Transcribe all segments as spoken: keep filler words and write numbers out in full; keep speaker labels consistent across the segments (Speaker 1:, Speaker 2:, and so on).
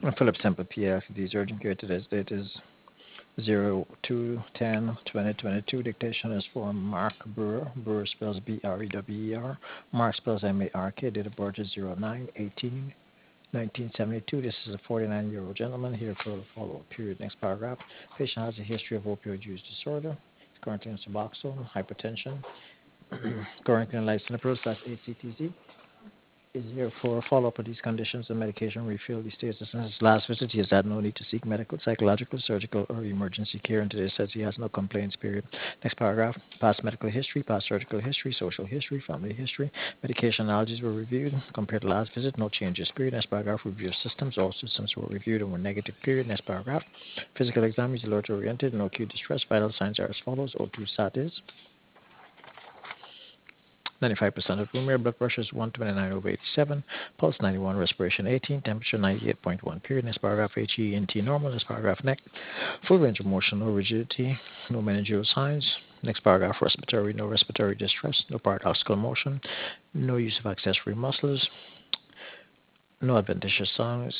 Speaker 1: Philip Semple P F. These urgent care today's date is zero two ten twenty twenty-two. Dictation is for Mark Brewer. Brewer spells B R E W E R. Mark spells M A R K. Date of birth is zero nine eighteen nineteen seventy-two. This is a forty-nine-year-old gentleman here for the follow-up period. Next paragraph. Patient has a history of opioid use disorder. Currently on Suboxone, hypertension. Currently on lisinopril slash A C T Z. Is here for follow-up of these conditions and medication refill. He states that since his last visit, he has had no need to seek medical, psychological, surgical, or emergency care, and today says he has no complaints, period. Next paragraph. Past medical history, past surgical history, social history, family history. Medication allergies were reviewed. Compared to last visit, no changes, period. Next paragraph. Review of systems. All systems were reviewed and were negative, period. Next paragraph. Physical exam is alert-oriented, no acute distress. Vital signs are as follows. O two sat is ninety-five percent of room air, blood pressure is one twenty-nine over eighty-seven, pulse ninety-one, respiration eighteen, temperature ninety-eight point one. Period. Next paragraph, H E N T normal. Next paragraph, neck. Full range of motion, no rigidity, no meningeal signs. Next paragraph, respiratory, no respiratory distress, no paradoxical motion, no use of accessory muscles, no adventitious signs.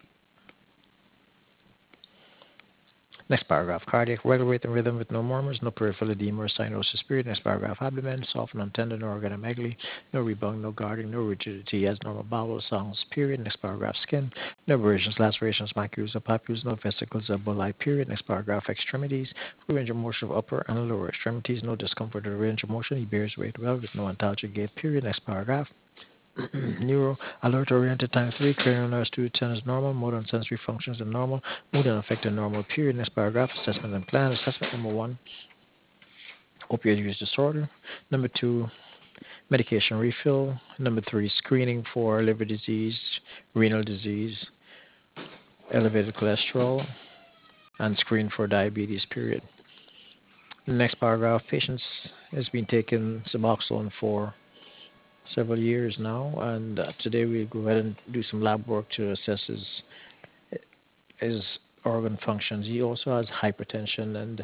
Speaker 1: Next paragraph, cardiac, regular rate and rhythm with no murmurs, no peripheral edema or cyanosis, period. Next paragraph, abdomen, soft, non-tender, no organomegaly, no rebound, no guarding, no rigidity, as normal bowel sounds, period. Next paragraph, skin, no abrasions, lacerations, macules, or papules, no vesicles or bulli, period. Next paragraph, extremities, full range of motion of upper and lower extremities, no discomfort or range of motion, he bears weight well with no antalgic gait, period. Next paragraph, neuro alert oriented times three, cranial nerves two to ten is normal, motor and sensory functions are normal, mood and affected normal, period. Next paragraph, assessment and plan. Assessment number one, opioid use disorder. Number two, medication refill. Number three, screening for liver disease, renal disease, elevated cholesterol, and screen for diabetes, period. Next paragraph, patients has been taking Suboxone for several years now, and uh, today we'll go ahead and do some lab work to assess his his organ functions. He also has hypertension, and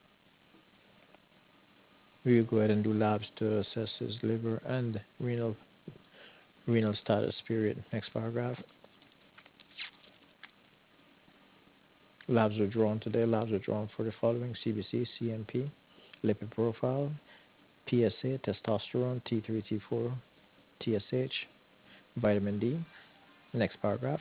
Speaker 1: we'll go ahead and do labs to assess his liver and renal renal status. Period. Next paragraph. Labs were drawn today. Labs were drawn for the following: C B C, C M P, lipid profile, P S A, testosterone, T three, T four, T S H, vitamin D. Next paragraph.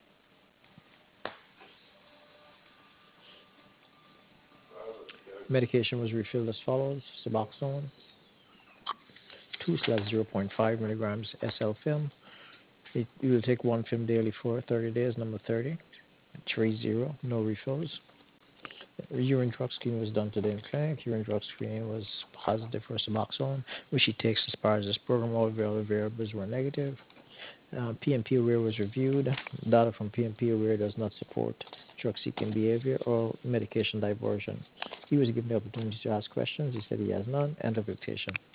Speaker 1: Medication was refilled as follows: Suboxone, two slash zero point five milligrams S L film. It, you will take one film daily for thirty days. Number thirty. Tray zero, no refills. Urine drug screening was done today in clinic. Urine drug screening was positive for Suboxone, which he takes as part of this program. All available variables were negative. Uh, P M P aware was reviewed. Data from P M P aware does not support drug seeking behavior or medication diversion. He was given the opportunity to ask questions. He said he has none. End of dictation.